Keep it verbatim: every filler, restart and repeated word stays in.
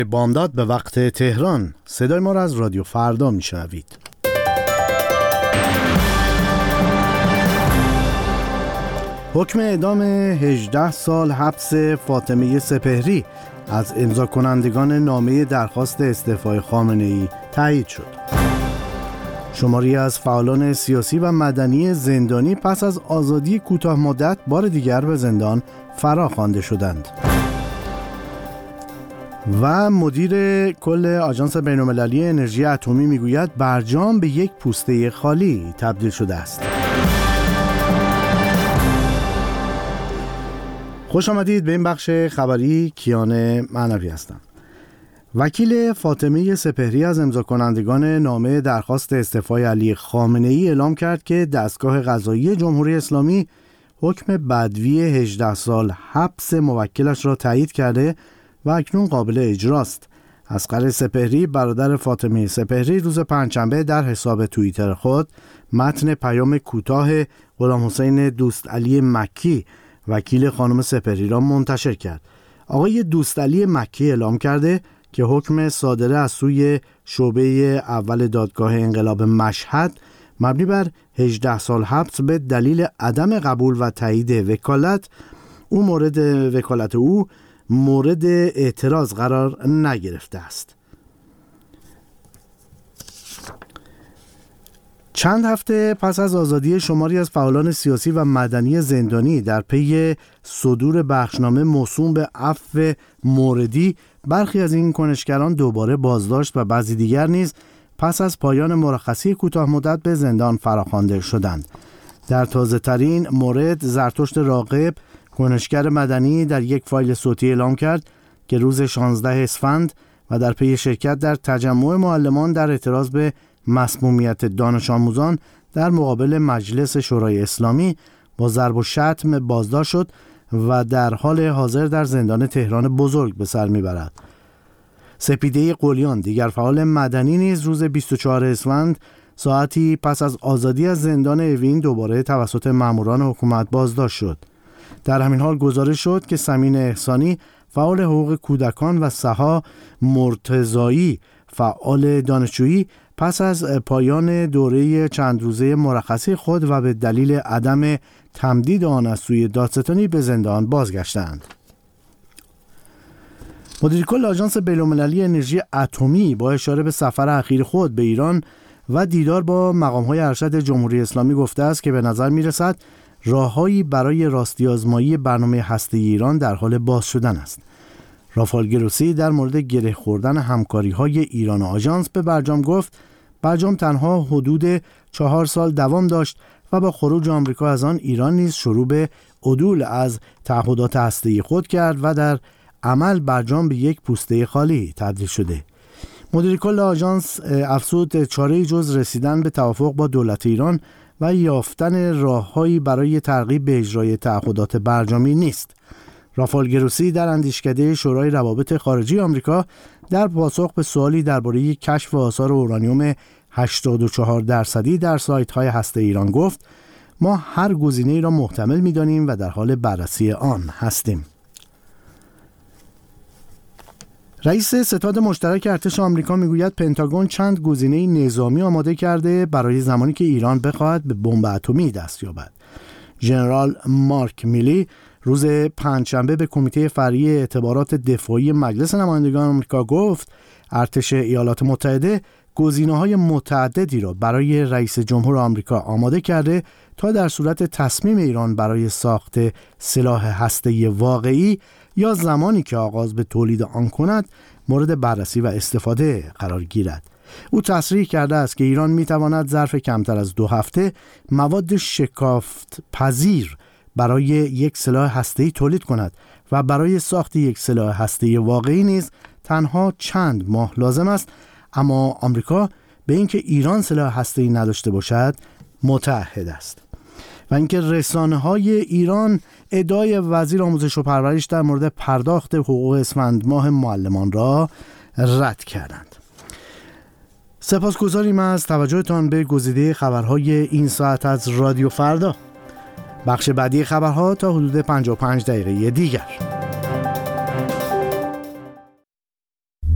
بامداد به وقت تهران. صدای ما را از رادیو فردا میشنوید. حکم اعدام هجده سال حبس فاطمه سپهری از امضا کنندگان نامه درخواست استعفای خامنه‌ای تایید شد. شماری از فعالان سیاسی و مدنی زندانی پس از آزادی کوتاه مدت بار دیگر به زندان فرا خوانده شدند. و مدیر کل آژانس بین‌المللی انرژی اتمی میگوید برجام به یک پوسته خالی تبدیل شده است. خوش آمدید به این بخش خبری. کیان معنوی هستم. وکیل فاطمه سپهری از امضا کنندگان نامه درخواست استعفای علی خامنه‌ای اعلام کرد که دستگاه قضایی جمهوری اسلامی حکم بدوی هجده سال حبس موکلش را تایید کرده و اکنون قابل اجراست. اصغر سپهری برادر فاطمه سپهری روز پنجشنبه در حساب توییتر خود متن پیام کوتاه غلام حسین دوست علی مکی وکیل خانم سپهری را منتشر کرد. آقای دوست علی مکی اعلام کرده که حکم صادره از سوی شعبه اول دادگاه انقلاب مشهد مبنی بر هجده سال حبس به دلیل عدم قبول و تایید وکالت او مورد وکالت او مورد اعتراض قرار نگرفته است. چند هفته پس از آزادی شماری از فعالان سیاسی و مدنی زندانی در پی صدور بخشنامه موسوم به عفو موردی، برخی از این کنشگران دوباره بازداشت و بعضی دیگر نیز پس از پایان مرخصی کوتاه مدت به زندان فراخوانده شدند. در تازه ترین مورد زرتشت راغب کنشگر مدنی در یک فایل صوتی اعلام کرد که روز شانزده اسفند و در پی شرکت در تجمع معلمان در اعتراض به مسمومیت دانش آموزان در مقابل مجلس شورای اسلامی با ضرب و شتم بازداشت شد و در حال حاضر در زندان تهران بزرگ به سر میبرد. سپیده قلیان دیگر فعال مدنی نیز روز بیست و چهارم اسفند ساعتی پس از آزادی از زندان اوین دوباره توسط ماموران حکومت بازداشت شد. در همین حال گزارش شد که سمین احسانی فعال حقوق کودکان و سها مرتضایی فعال دانشجویی پس از پایان دوره چند روزه مرخصی خود و به دلیل عدم تمدید آن از سوی دادستانی به زندان بازگشتند. مدیر کل آژانس بین‌المللی انرژی اتمی با اشاره به سفر اخیر خود به ایران و دیدار با مقام‌های ارشد جمهوری اسلامی گفته است که به نظر می‌رسد راههایی برای راستی آزمایی برنامه هسته‌ای ایران در حال باز شدن است. رافال گروسی در مورد گره خوردن همکاری‌های ایران و آژانس به برجام گفت برجام تنها حدود چهار سال دوام داشت و با خروج آمریکا از آن ایران نیز شروع به عدول از تعهدات هسته‌ای خود کرد و در عمل برجام به یک پوسته خالی تبدیل شده. مدیر کل آژانس افزود چاره‌ای جز رسیدن به توافق با دولت ایران و یافتن راههایی برای ترغیب به اجرای تعهدات برجامی نیست. رافال گروسی در اندیشکده شورای روابط خارجی آمریکا در پاسخ به سوالی درباره کشف آثار اورانیوم هشتاد و چهار درصدی در سایت‌های هسته ایران گفت ما هر گزینه‌ای را محتمل می‌دانیم و در حال بررسی آن هستیم. رئیس ستاد مشترک ارتش آمریکا میگوید پنتاگون چند گزینه نظامی آماده کرده برای زمانی که ایران بخواهد به بمب اتمی دست یابد. ژنرال مارک میلی روز پنجشنبه به کمیته فرعی اعتبارات دفاعی مجلس نمایندگان آمریکا گفت ارتش ایالات متحده گزینه‌های متعددی را برای رئیس جمهور آمریکا آماده کرده تا در صورت تصمیم ایران برای ساخت سلاح هسته‌ای واقعی یا زمانی که آغاز به تولید آن کند مورد بررسی و استفاده قرار گیرد. او تصریح کرده است که ایران می‌تواند ظرف کمتر از دو هفته مواد شکافت پذیر برای یک سلاح هسته‌ای تولید کند و برای ساخت یک سلاح هسته‌ای واقعی نیز تنها چند ماه لازم است، اما آمریکا به اینکه ایران سلاح هسته‌ای نداشته باشد متعهد است. و اینکه رسانه‌های ایران ادعای وزیر آموزش و پرورش در مورد پرداخت حقوق اسفند ماه معلمان را رد کردند. سپاسگزاریم از توجهتان به گزیده خبرهای این ساعت از رادیو فردا. بخش بعدی خبرها تا حدود پنجاه و پنج دقیقه دیگر.